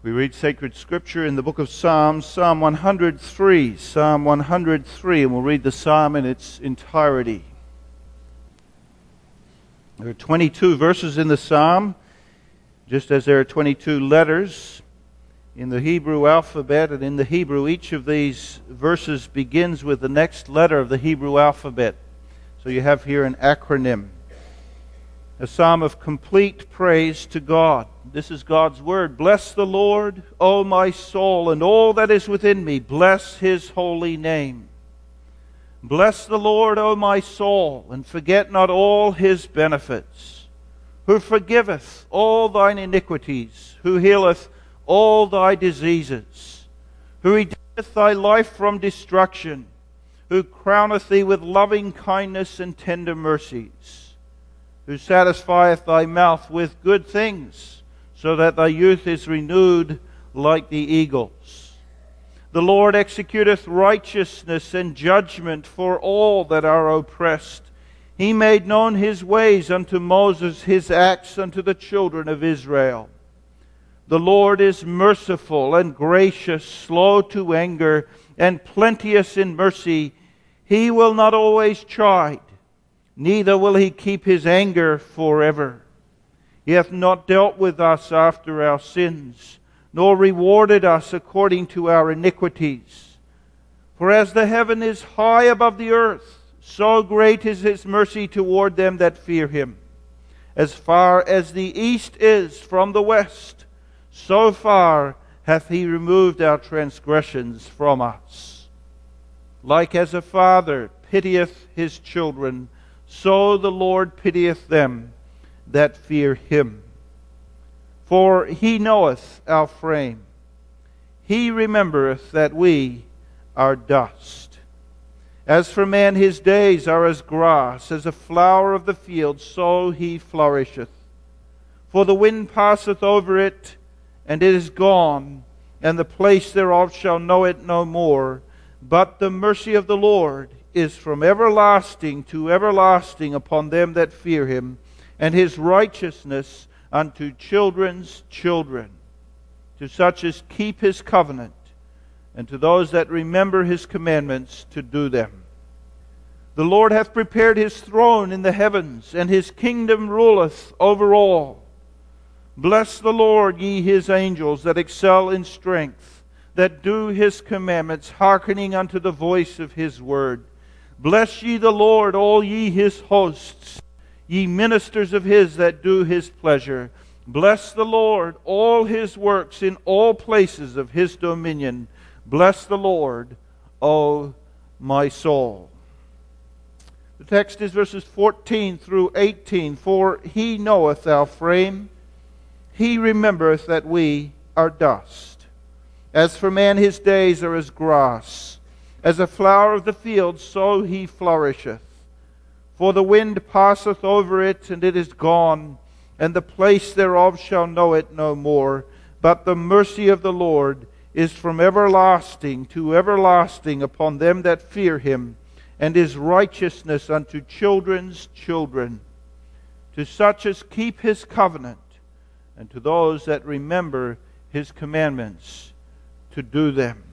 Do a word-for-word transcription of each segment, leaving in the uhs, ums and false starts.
We read sacred scripture in the book of Psalms, Psalm one hundred three, Psalm one hundred three, and we'll read the psalm in its entirety. There are twenty-two verses in the psalm, just as there are twenty-two letters in the Hebrew alphabet, and in the Hebrew each of these verses begins with the next letter of the Hebrew alphabet. So you have here an acronym. A psalm of complete praise to God. This is God's word. Bless the Lord, O my soul, and all that is within me. Bless His holy name. Bless the Lord, O my soul, and forget not all His benefits, who forgiveth all thine iniquities, who healeth all thy diseases, who redeemeth thy life from destruction, who crowneth thee with loving kindness and tender mercies, who satisfieth thy mouth with good things, so that thy youth is renewed like the eagles. The Lord executeth righteousness and judgment for all that are oppressed. He made known His ways unto Moses, His acts unto the children of Israel. The Lord is merciful and gracious, slow to anger, and plenteous in mercy. He will not always chide, neither will He keep His anger forever. He hath not dealt with us after our sins, nor rewarded us according to our iniquities. For as the heaven is high above the earth, so great is His mercy toward them that fear Him. As far as the east is from the west, so far hath He removed our transgressions from us. Like as a father pitieth his children, so the Lord pitieth them that fear Him. For He knoweth our frame. He remembereth that we are dust. As for man, his days are as grass, as a flower of the field, so he flourisheth. For the wind passeth over it, and it is gone, and the place thereof shall know it no more. But the mercy of the Lord is from everlasting to everlasting upon them that fear Him, and His righteousness unto children's children, to such as keep His covenant, and to those that remember His commandments to do them. The Lord hath prepared His throne in the heavens, and His kingdom ruleth over all. Bless the Lord, ye His angels that excel in strength, that do His commandments, hearkening unto the voice of His word. Bless ye the Lord, all ye His hosts, ye ministers of His that do His pleasure. Bless the Lord, all His works in all places of His dominion. Bless the Lord, O my soul. The text is verses fourteen through eighteen. For He knoweth our frame, He remembereth that we are dust. As for man, his days are as grass, as a flower of the field, so he flourisheth. For the wind passeth over it, and it is gone, and the place thereof shall know it no more. But the mercy of the Lord is from everlasting to everlasting upon them that fear Him, and His righteousness unto children's children, to such as keep His covenant, and to those that remember His commandments to do them.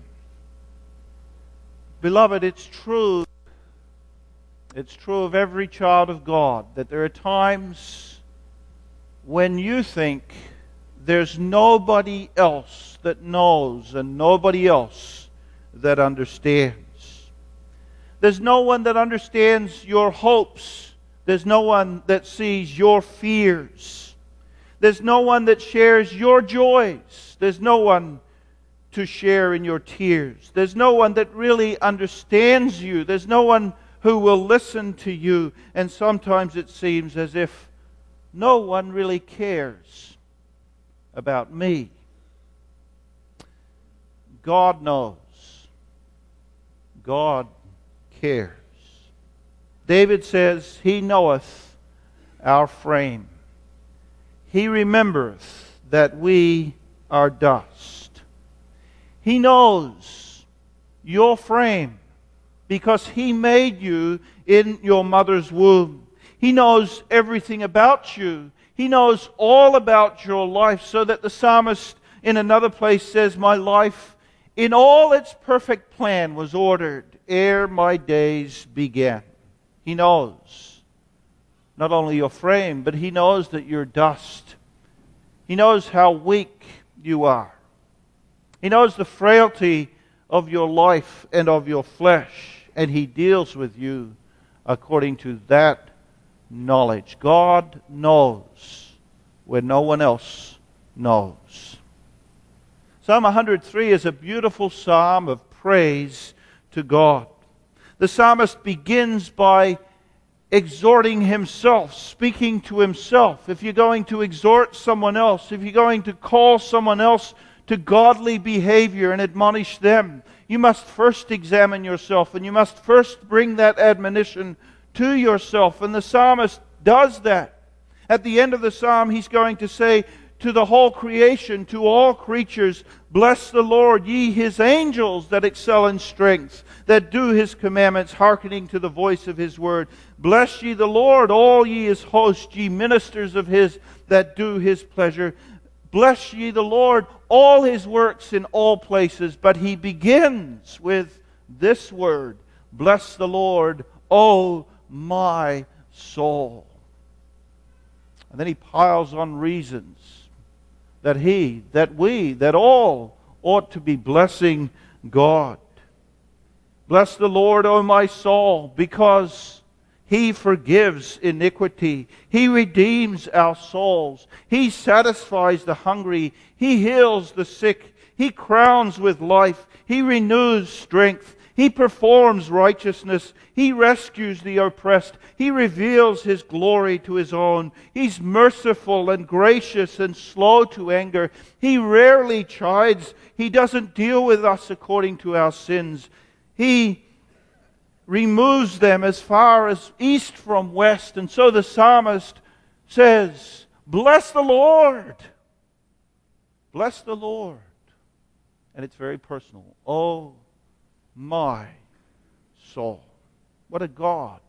Beloved, it's true. It's true of every child of God that there are times when you think there's nobody else that knows and nobody else that understands. There's no one that understands your hopes. There's no one that sees your fears. There's no one that shares your joys. There's no one to share in your tears. There's no one that really understands you. There's no one who will listen to you. And sometimes it seems as if no one really cares about me. God knows. God cares. David says, He knoweth our frame. He remembereth that we are dust. He knows your frame because He made you in your mother's womb. He knows everything about you. He knows all about your life, so that the psalmist in another place says, my life in all its perfect plan was ordered ere my days began. He knows not only your frame, but He knows that you're dust. He knows how weak you are. He knows the frailty of your life and of your flesh, and He deals with you according to that knowledge. God knows when no one else knows. Psalm one hundred three is a beautiful psalm of praise to God. The psalmist begins by exhorting himself, speaking to himself. If you're going to exhort someone else, if you're going to call someone else to godly behavior and admonish them, you must first examine yourself, and you must first bring that admonition to yourself. And the psalmist does that. At the end of the psalm, he's going to say to the whole creation, to all creatures, bless the Lord, ye His angels that excel in strength, that do His commandments, hearkening to the voice of His word. Bless ye the Lord, all ye His hosts, ye ministers of His that do His pleasure. Bless ye the Lord, all His works in all places. But he begins with this word, bless the Lord, O my soul. And then he piles on reasons that he, that we, that all ought to be blessing God. Bless the Lord, O my soul, because He forgives iniquity. He redeems our souls. He satisfies the hungry. He heals the sick. He crowns with life. He renews strength. He performs righteousness. He rescues the oppressed. He reveals His glory to His own. He's merciful and gracious and slow to anger. He rarely chides. He doesn't deal with us according to our sins. He removes them as far as east from west. And so the psalmist says, bless the Lord. Bless the Lord. And it's very personal. Oh, my soul. What a God.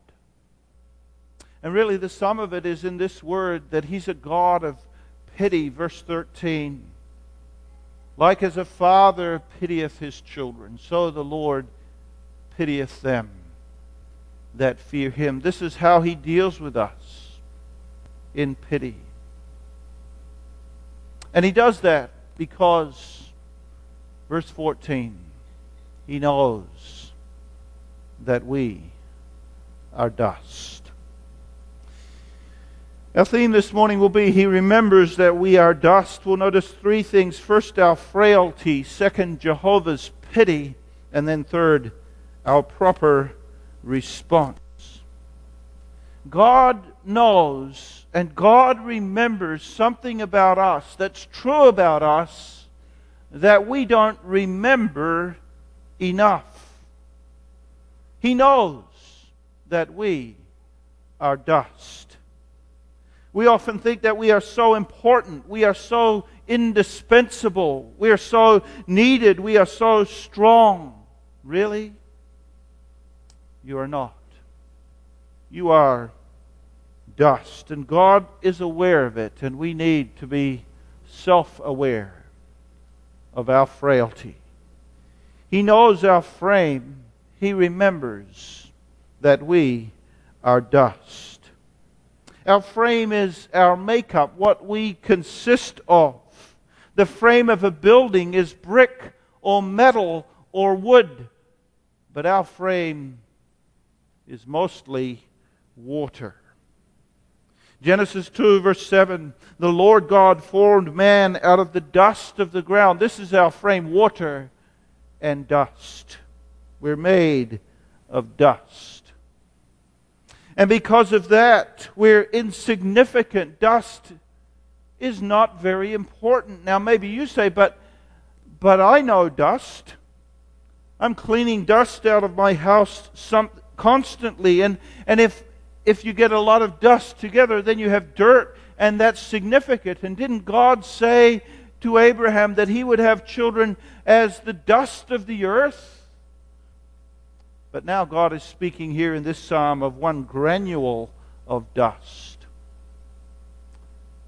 And really the sum of it is in this word that He's a God of pity. Verse thirteen. Like as a father pitieth his children, so the Lord pitieth them that fear Him. This is how He deals with us, in pity. And He does that because, verse fourteen, He knows that we are dust. Our theme this morning will be, He remembers that we are dust. We'll notice three things. First, our frailty. Second, Jehovah's pity. And then third, our proper response. God knows and God remembers something about us that's true about us that we don't remember enough. He knows that we are dust. We often think that we are so important, we are so indispensable, we are so needed, we are so strong. Really? You are not. You are dust, and God is aware of it, and we need to be self-aware of our frailty. He knows our frame. He remembers that we are dust. Our frame is our makeup, what we consist of. The frame of a building is brick or metal or wood, but our frame is mostly water. Genesis two verse seven, the Lord God formed man out of the dust of the ground. This is our frame, water and dust. We're made of dust. And because of that, we're insignificant. Dust is not very important. Now maybe you say, but, but I know dust. I'm cleaning dust out of my house some, constantly. And, and if, if you get a lot of dust together, then you have dirt, and that's significant. And didn't God say to Abraham that he would have children as the dust of the earth? But now God is speaking here in this psalm of one granule of dust.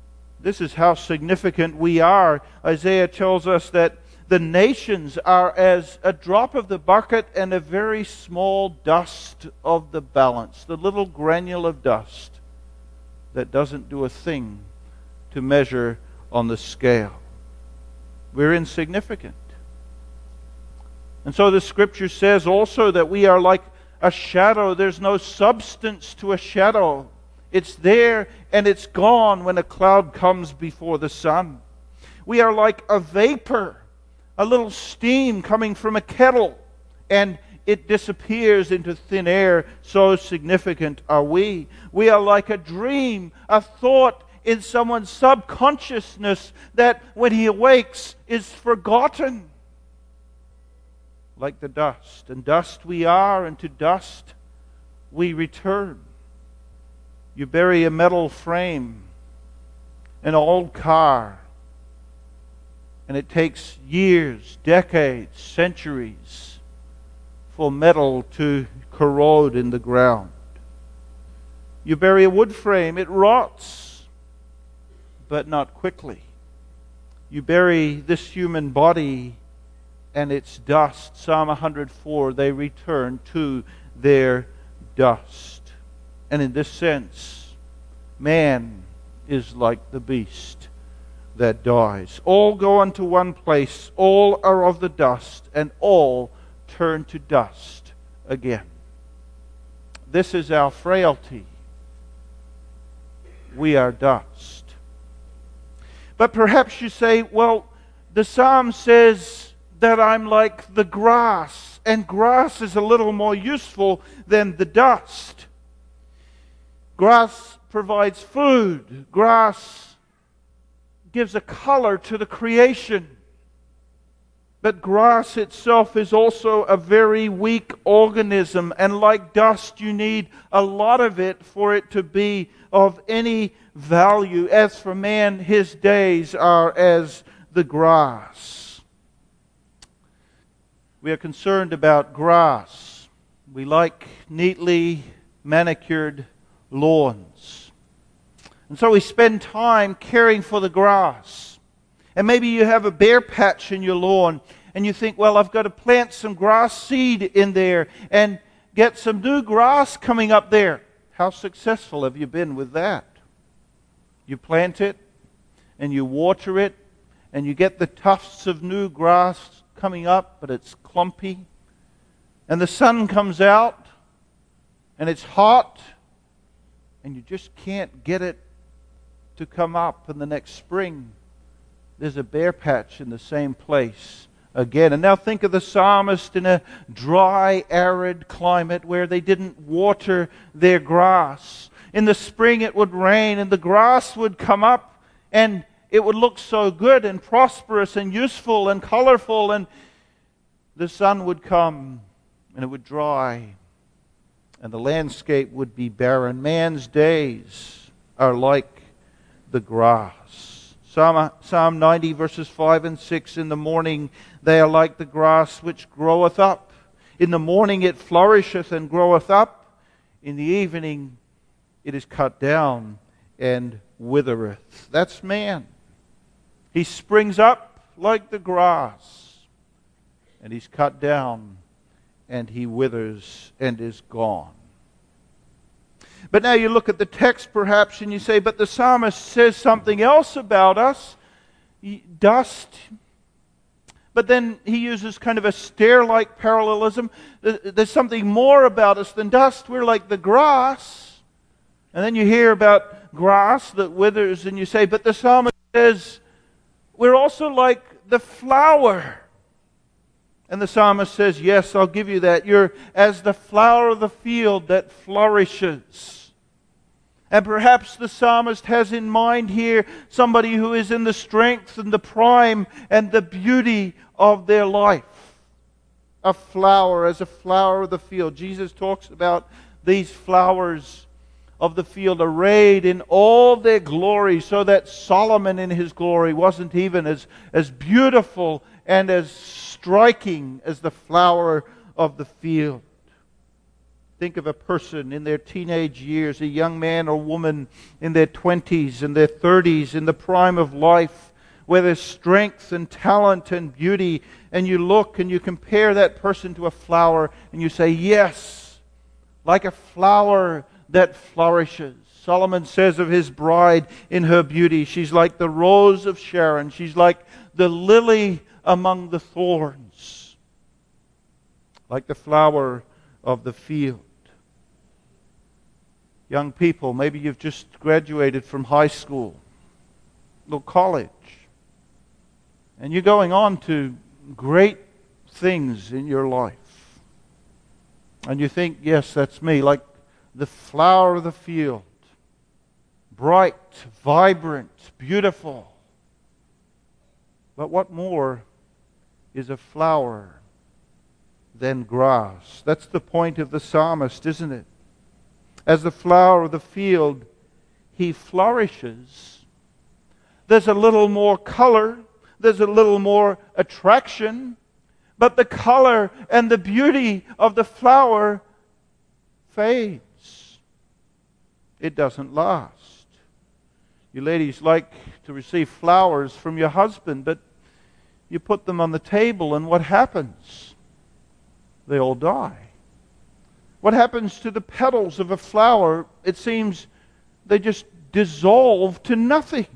This is how significant we are. Isaiah tells us that the nations are as a drop of the bucket and a very small dust of the balance, the little granule of dust that doesn't do a thing to measure on the scale. We're insignificant. And so the Scripture says also that we are like a shadow. There's no substance to a shadow. It's there and it's gone when a cloud comes before the sun. We are like a vapor, a little steam coming from a kettle, and it disappears into thin air. So significant are we. We are like a dream, a thought in someone's subconsciousness that when he awakes is forgotten. Like the dust. And dust we are, and to dust we return. You bury a metal frame, an old car, and it takes years, decades, centuries for metal to corrode in the ground. You bury a wood frame, it rots, but not quickly. You bury this human body and its dust. Psalm one hundred four, they return to their dust. And in this sense, man is like the beast that dies. All go unto one place, all are of the dust, and all turn to dust again. This is our frailty. We are dust. But perhaps you say, well, the psalm says that I'm like the grass, and grass is a little more useful than the dust. Grass provides food. Grass gives a color to the creation. But grass itself is also a very weak organism, and like dust, you need a lot of it for it to be of any value. As for man, his days are as the grass. We are concerned about grass. We like neatly manicured lawns. And so we spend time caring for the grass. And maybe you have a bare patch in your lawn and you think, well, I've got to plant some grass seed in there and get some new grass coming up there. How successful have you been with that? You plant it and you water it and you get the tufts of new grass coming up, but it's clumpy. And the sun comes out and it's hot, and you just can't get it to come up. In the next spring, there's a bare patch in the same place again. And now think of the psalmist in a dry, arid climate where they didn't water their grass. In the spring it would rain and the grass would come up and it would look so good and prosperous and useful and colorful, and the sun would come and it would dry and the landscape would be barren. Man's days are like the grass. Psalm, Psalm ninety verses five and six, in the morning they are like the grass which groweth up. In the morning it flourisheth and groweth up. In the evening it is cut down and withereth. That's man. He springs up like the grass, and he's cut down and he withers and is gone. But now you look at the text perhaps and you say, but the psalmist says something else about us. Dust. But then he uses kind of a stair-like parallelism. There's something more about us than dust. We're like the grass. And then you hear about grass that withers and you say, but the psalmist says, we're also like the flower. And the psalmist says, yes, I'll give you that. You're as the flower of the field that flourishes. And perhaps the psalmist has in mind here somebody who is in the strength and the prime and the beauty of their life. A flower, as a flower of the field. Jesus talks about these flowers of the field arrayed in all their glory, so that Solomon in his glory wasn't even as, as beautiful and as striking as the flower of the field. think of a person in their teenage years, a young man or woman in their twenties and their thirties, in the prime of life, where there's strength and talent and beauty, and you look and you compare that person to a flower, and you say, yes, like a flower that flourishes. Solomon says of his bride in her beauty, she's like the rose of Sharon. She's like the lily among the thorns, like the flower of the field. Young people, maybe you've just graduated from high school, or college, and you're going on to great things in your life. And you think, yes, that's me, like the flower of the field. Bright, vibrant, beautiful. But what more is a flower than grass? That's the point of the psalmist, isn't it? As the flower of the field, he flourishes. There's a little more color, there's a little more attraction, but the color and the beauty of the flower fades. It doesn't last. You ladies like to receive flowers from your husband, but you put them on the table, and what happens? They all die. What happens to the petals of a flower? It seems they just dissolve to nothing.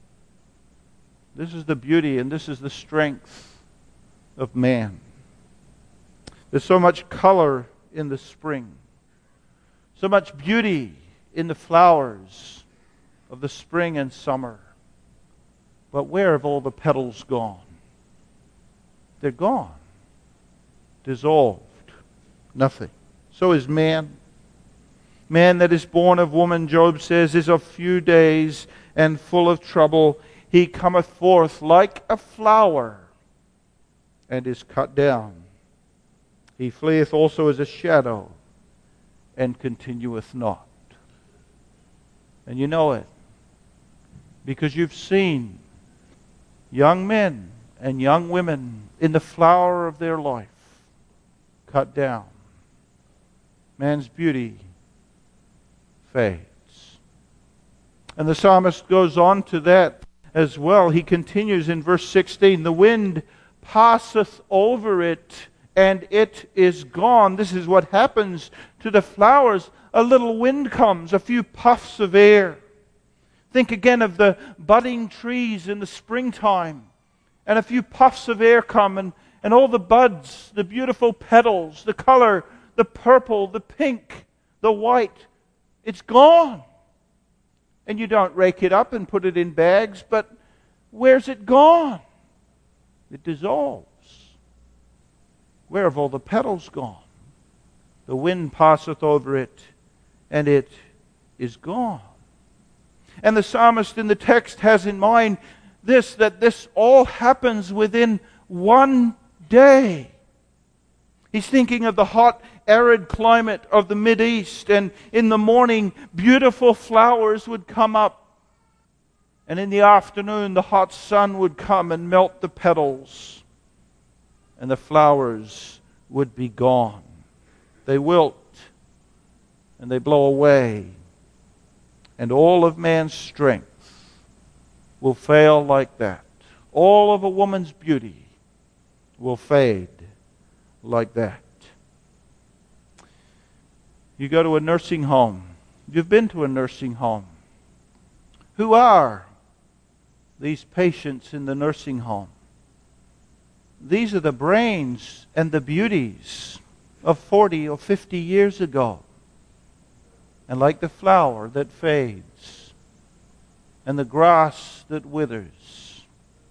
This is the beauty and this is the strength of man. There's so much color in the spring, so much beauty in the flowers of the spring and summer. But where have all the petals gone? They're gone. Dissolved. Nothing. So is man. Man that is born of woman, Job says, is of few days and full of trouble. He cometh forth like a flower and is cut down. He fleeth also as a shadow and continueth not. And you know it, because you've seen young men and young women in the flower of their life cut down. Man's beauty fades. And the psalmist goes on to that as well. He continues in verse sixteen, the wind passeth over it, and it is gone. This is what happens to the flowers. A little wind comes, a few puffs of air. Think again of the budding trees in the springtime, and a few puffs of air come, and, and all the buds, the beautiful petals, the color, the purple, the pink, the white, it's gone. And you don't rake it up and put it in bags, but where's it gone? It dissolves. Where have all the petals gone? The wind passeth over it, and it is gone. And the psalmist in the text has in mind this, that this all happens within one day. He's thinking of the hot, arid climate of the Mideast, and in the morning, beautiful flowers would come up, and in the afternoon, the hot sun would come and melt the petals, and the flowers would be gone. They wilt, and they blow away, and all of man's strength will fail like that. All of a woman's beauty will fade like that. You go to a nursing home. You've been to a nursing home. Who are these patients in the nursing home? These are the brains and the beauties of forty or fifty years ago. And like the flower that fades and the grass that withers,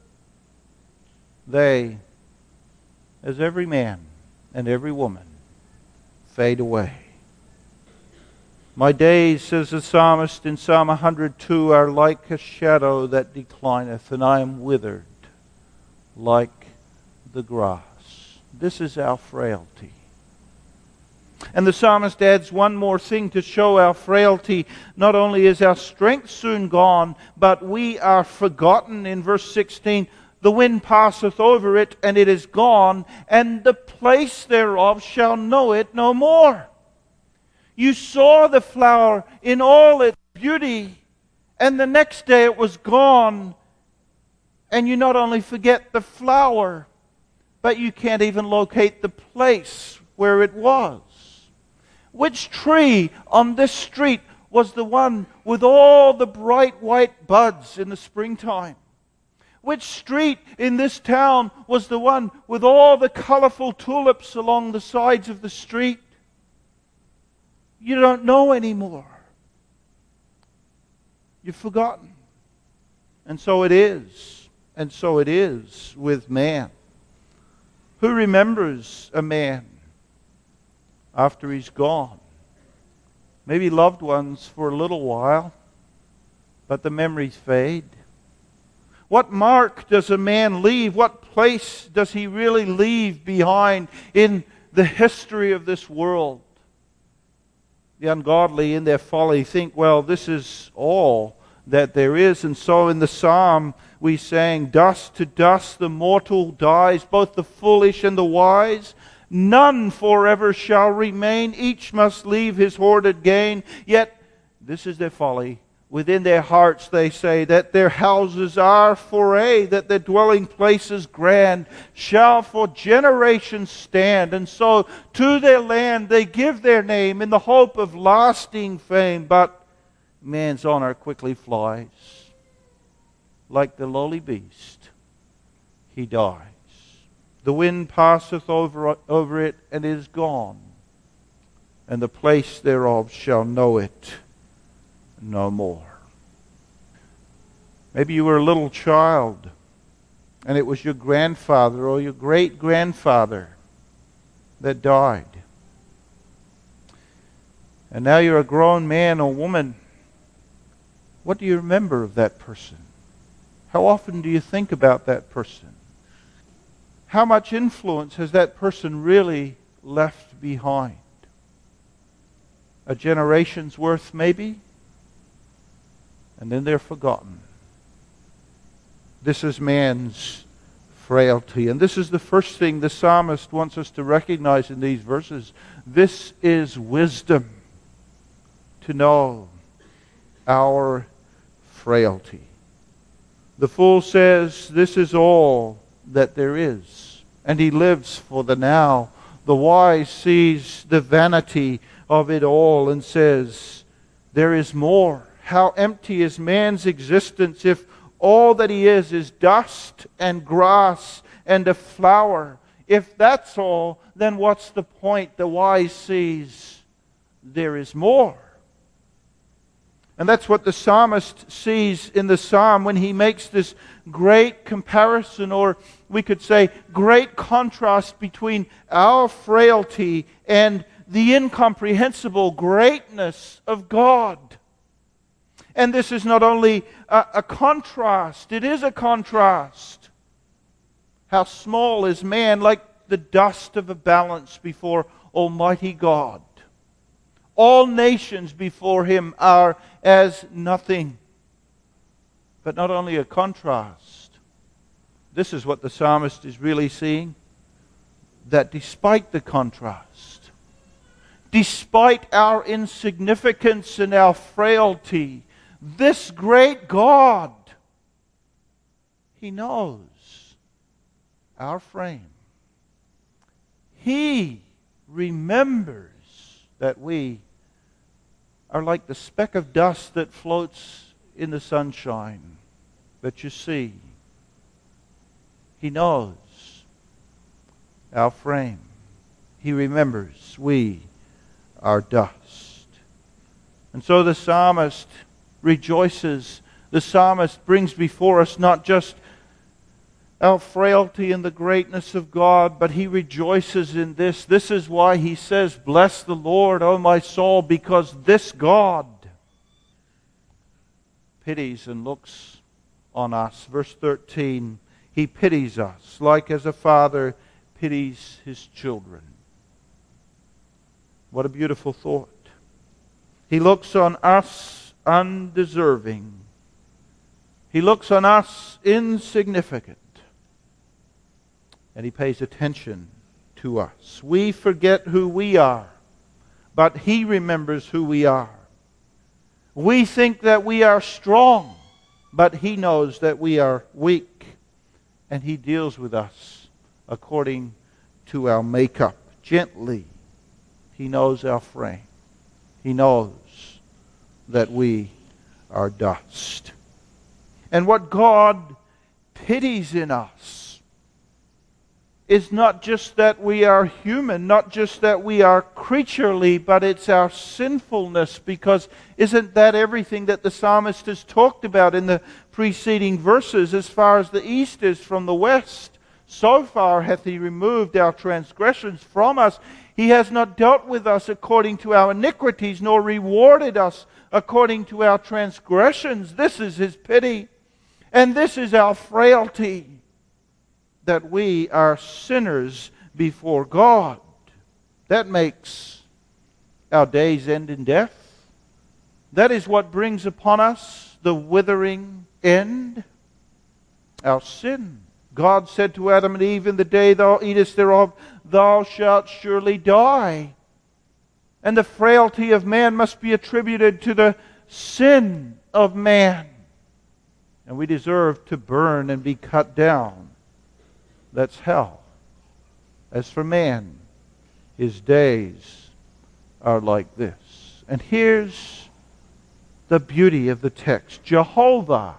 they, as every man and every woman, fade away. My days, says the psalmist in Psalm one hundred two, are like a shadow that declineth, and I am withered like the grass. This is our frailty. And the psalmist adds one more thing to show our frailty. Not only is our strength soon gone, but we are forgotten. In verse sixteen, the wind passeth over it, and it is gone, and the place thereof shall know it no more. You saw the flower in all its beauty, and the next day it was gone. And you not only forget the flower, but you can't even locate the place where it was. Which tree on this street was the one with all the bright white buds in the springtime? Which street in this town was the one with all the colorful tulips along the sides of the street? You don't know anymore. You've forgotten. And so it is. And so it is with man. Who remembers a man after he's gone? Maybe loved ones for a little while, but the memories fade. What mark does a man leave? What place does he really leave behind in the history of this world? The ungodly in their folly think, well, this is all that there is. And so in the psalm we sang, dust to dust the mortal dies, both the foolish and the wise. None forever shall remain. Each must leave his hoarded gain. Yet this is their folly. Within their hearts they say that their houses are for aye, that their dwelling places grand shall for generations stand. And so to their land they give their name in the hope of lasting fame. But man's honor quickly flies. Like the lowly beast, he dies. The wind passeth over, over it, and is gone, and the place thereof shall know it no more. Maybe you were a little child, and it was your grandfather or your great-grandfather that died. And now you're a grown man or woman. What do you remember of that person? How often do you think about that person? How much influence has that person really left behind? A generation's worth, maybe? And then they're forgotten. This is man's frailty. And this is the first thing the psalmist wants us to recognize in these verses. This is wisdom, to know our frailty. The fool says, this is all that there is, and he lives for the now. The wise sees the vanity of it all and says, there is more. How empty is man's existence if all that he is is dust and grass and a flower? If that's all, then what's the point? The wise sees there is more. And that's what the psalmist sees in the psalm when he makes this great comparison, or we could say great contrast between our frailty and the incomprehensible greatness of God. And this is not only a, a contrast, it is a contrast. How small is man, like the dust of a balance before Almighty God. All nations before Him are as nothing. But not only a contrast. This is what the psalmist is really seeing. That despite the contrast, despite our insignificance and our frailty, this great God, He knows our frame. He remembers that we are like the speck of dust that floats in the sunshine that you see. He knows our frame. He remembers we are dust. And so the psalmist rejoices. The psalmist brings before us not just our frailty and the greatness of God, but he rejoices in this. This is why he says, bless the Lord, O my soul, because this God pities and looks on us. Verse thirteen, He pities us, like as a father pities his children. What a beautiful thought. He looks on us undeserving. He looks on us insignificant. And He pays attention to us. We forget who we are, but He remembers who we are. We think that we are strong, but He knows that we are weak, and He deals with us according to our makeup, gently. He knows our frame. He knows that we are dust. And what God pities in us is not just that we are human, not just that we are creaturely, but it's our sinfulness, because isn't that everything that the psalmist has talked about in the preceding verses? As far as the east is from the west, so far hath He removed our transgressions from us. He has not dealt with us according to our iniquities, nor rewarded us according to our transgressions. This is His pity. And this is our frailty, that we are sinners before God. That makes our days end in death. That is what brings upon us the withering end, our sin. God said to Adam and Eve, in the day thou eatest thereof, thou shalt surely die. And the frailty of man must be attributed to the sin of man. And we deserve to burn and be cut down. That's hell. As for man, his days are like this. And here's the beauty of the text. Jehovah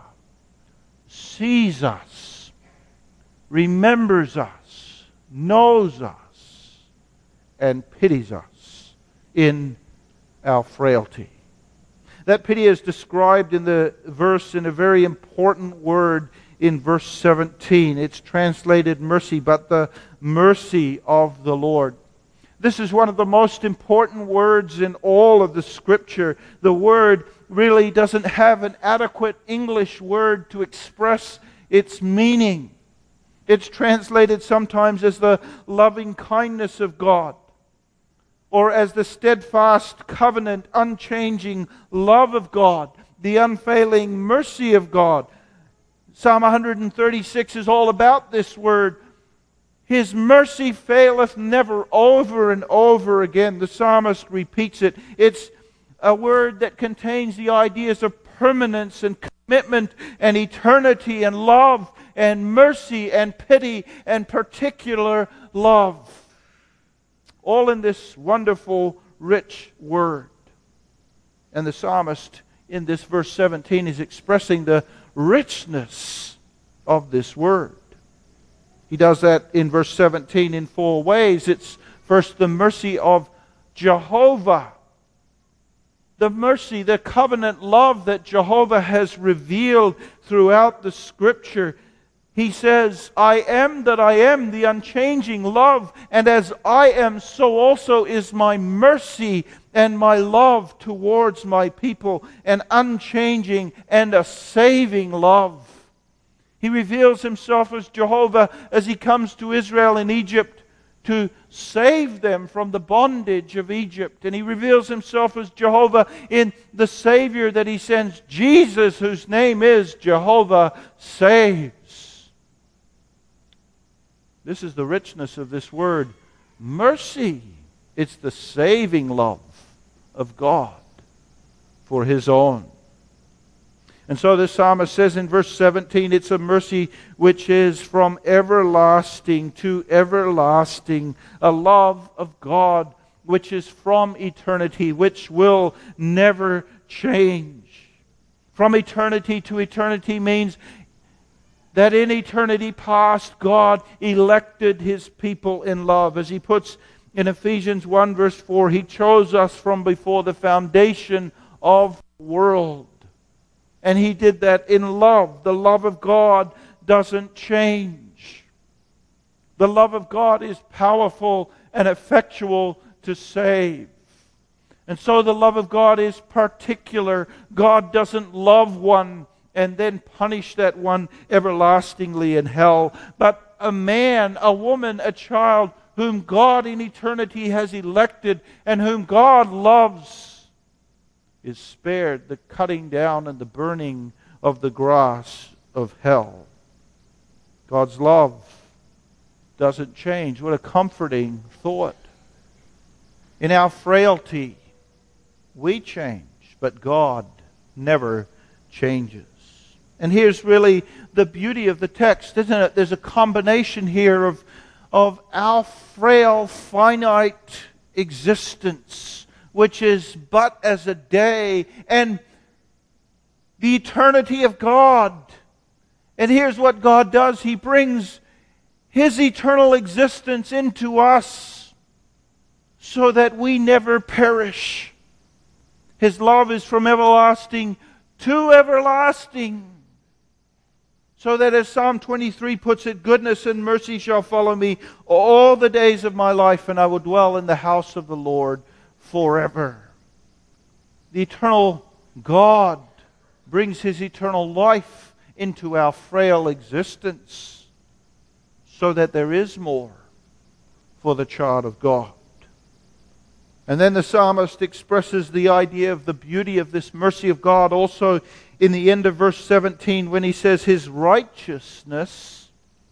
sees us, remembers us, knows us, and pities us in our frailty. That pity is described in the verse in a very important word in verse seventeen. It's translated mercy, but the mercy of the Lord. This is one of the most important words in all of the Scripture. The word really doesn't have an adequate English word to express its meaning. It's translated sometimes as the loving kindness of God, or as the steadfast, covenant, unchanging love of God, the unfailing mercy of God. Psalm one thirty-six is all about this word. His mercy faileth never, over and over again. The psalmist repeats it. It's a word that contains the ideas of permanence and commitment and eternity and love and mercy and pity and particular love. All in this wonderful, rich word. And the psalmist in this verse seventeen is expressing the richness of this word. He does that in verse seventeen in four ways. It's first the mercy of Jehovah. The mercy, the covenant love that Jehovah has revealed throughout the Scripture. He says, I am that I am, the unchanging love, and as I am, so also is my mercy and my love towards my people, an unchanging and a saving love. He reveals Himself as Jehovah as He comes to Israel in Egypt to save them from the bondage of Egypt. And He reveals Himself as Jehovah in the Savior that He sends, Jesus, whose name is Jehovah Saves. This is the richness of this word, mercy. It's the saving love of God for His own. And so the psalmist says in verse seventeen, it's a mercy which is from everlasting to everlasting, a love of God which is from eternity, which will never change. From eternity to eternity means that in eternity past, God elected His people in love. As he puts in Ephesians one verse four, He chose us from before the foundation of the world. And He did that in love. The love of God doesn't change. The love of God is powerful and effectual to save. And so the love of God is particular. God doesn't love one and then punish that one everlastingly in hell. But a man, a woman, a child whom God in eternity has elected and whom God loves is spared the cutting down and the burning of the grass of hell. God's love doesn't change. What a comforting thought. In our frailty, we change, but God never changes. And here's really the beauty of the text, isn't it? There's a combination here of, of our frail, finite existence, which is but as a day, and the eternity of God. And here's what God does. He brings His eternal existence into us so that we never perish. His love is from everlasting to everlasting. So that, as Psalm twenty-three puts it, goodness and mercy shall follow me all the days of my life, and I will dwell in the house of the Lord forever. The eternal God brings His eternal life into our frail existence so that there is more for the child of God. And then the psalmist expresses the idea of the beauty of this mercy of God also in the end of verse seventeen, when he says His righteousness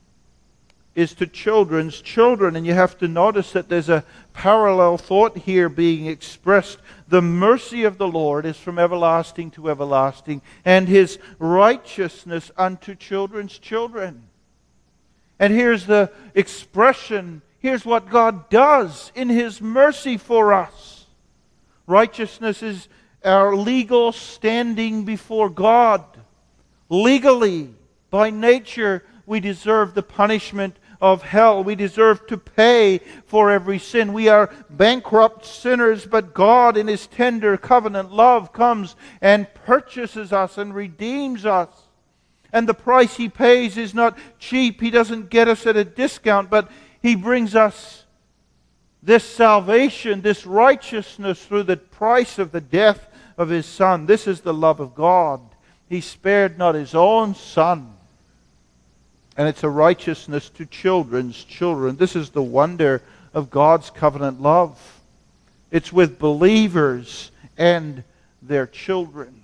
is to children's children. And you have to notice that there's a parallel thought here being expressed. The mercy of the Lord is from everlasting to everlasting, and His righteousness unto children's children. And here's the expression. Here's what God does in His mercy for us. Righteousness is our legal standing before God. Legally, by nature, we deserve the punishment of hell. We deserve to pay for every sin. We are bankrupt sinners, but God in His tender covenant love comes and purchases us and redeems us. And the price He pays is not cheap. He doesn't get us at a discount, but He brings us this salvation, this righteousness through the price of the death of His Son. This is the love of God. He spared not His own Son. And it's a righteousness to children's children. This is the wonder of God's covenant love. It's with believers and their children.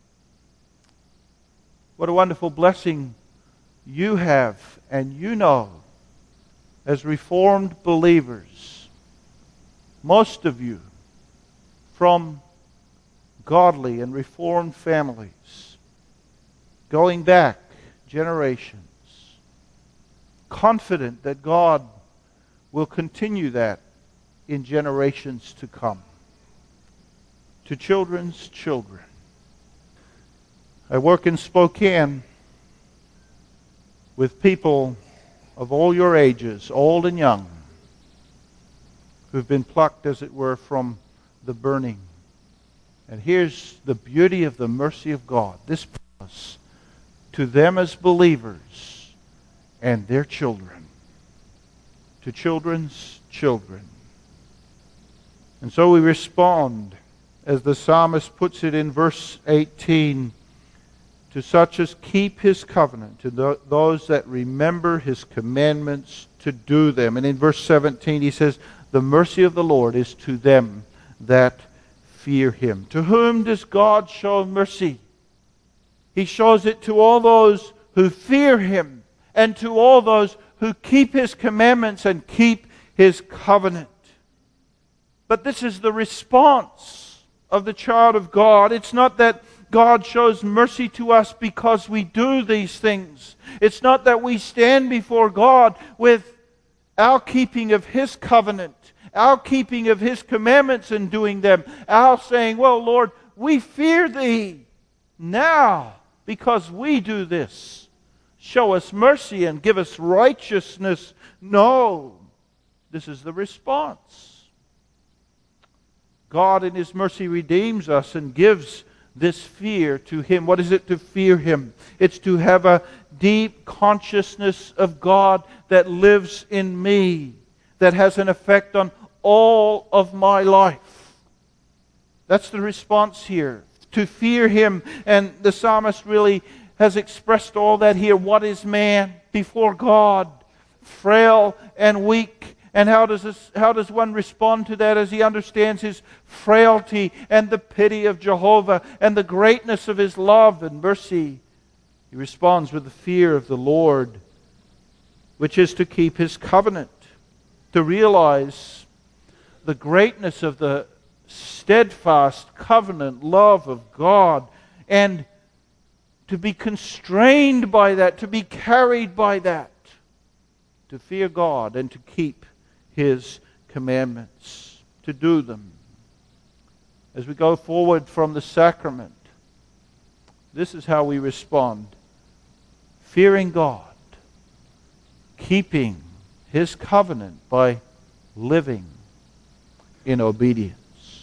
What a wonderful blessing you have and you know as Reformed believers. Most of you from godly and Reformed families, going back generations, confident that God will continue that in generations to come. To children's children. I work in Spokane with people of all your ages, old and young, who've been plucked, as it were, from the burning. And here's the beauty of the mercy of God. This promise to them as believers and their children. To children's children. And so we respond, as the psalmist puts it in verse eighteen, to such as keep His covenant, to th- those that remember His commandments to do them. And in verse seventeen he says, the mercy of the Lord is to them that fear Him. To whom does God show mercy? He shows it to all those who fear Him and to all those who keep His commandments and keep His covenant. But this is the response of the child of God. It's not that God shows mercy to us because we do these things. It's not that we stand before God with our keeping of His covenant, our keeping of His commandments and doing them, our saying, well, Lord, we fear Thee now because we do this. Show us mercy and give us righteousness. No, this is the response. God in His mercy redeems us and gives this fear to Him. What is it to fear Him? It's to have a deep consciousness of God that lives in me, that has an effect on all of my life. That's the response here. To fear Him. And the psalmist really has expressed all that here. What is man before God? Frail and weak. And how does this, how does one respond to that as he understands his frailty and the pity of Jehovah and the greatness of His love and mercy? He responds with the fear of the Lord, which is to keep His covenant, to realize the greatness of the steadfast covenant love of God, and to be constrained by that, to be carried by that, to fear God and to keep His commandments, to do them. As we go forward from the sacrament, this is how we respond. Fearing God, keeping His covenant by living in obedience.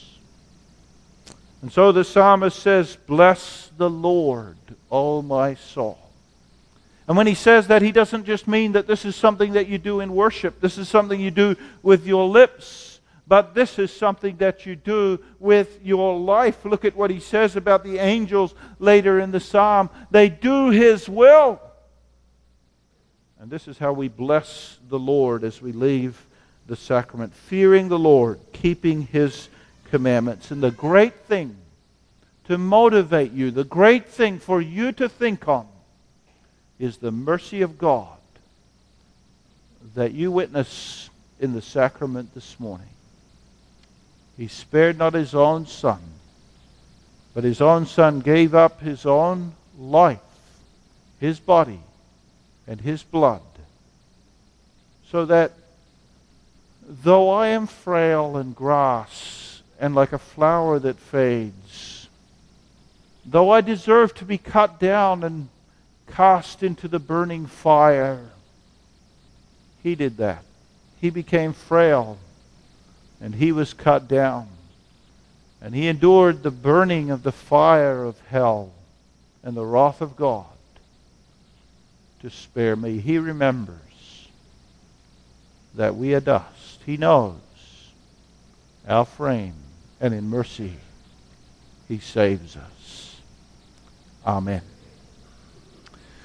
And so the psalmist says, "Bless the Lord, O my soul." And when he says that, he doesn't just mean that this is something that you do in worship. This is something you do with your lips. But this is something that you do with your life. Look at what he says about the angels later in the psalm. They do His will. And this is how we bless the Lord as we leave the sacrament. Fearing the Lord, keeping His commandments. And the great thing to motivate you, the great thing for you to think on, is the mercy of God that you witness in the sacrament this morning. He spared not His own Son, but His own Son gave up His own life, His body, and His blood, so that though I am frail and grass and like a flower that fades, though I deserve to be cut down and cast into the burning fire, He did that. He became frail, and He was cut down, and He endured the burning of the fire of hell and the wrath of God to spare me. He remembers that we are dust. He knows our frame, and in mercy He saves us. Amen.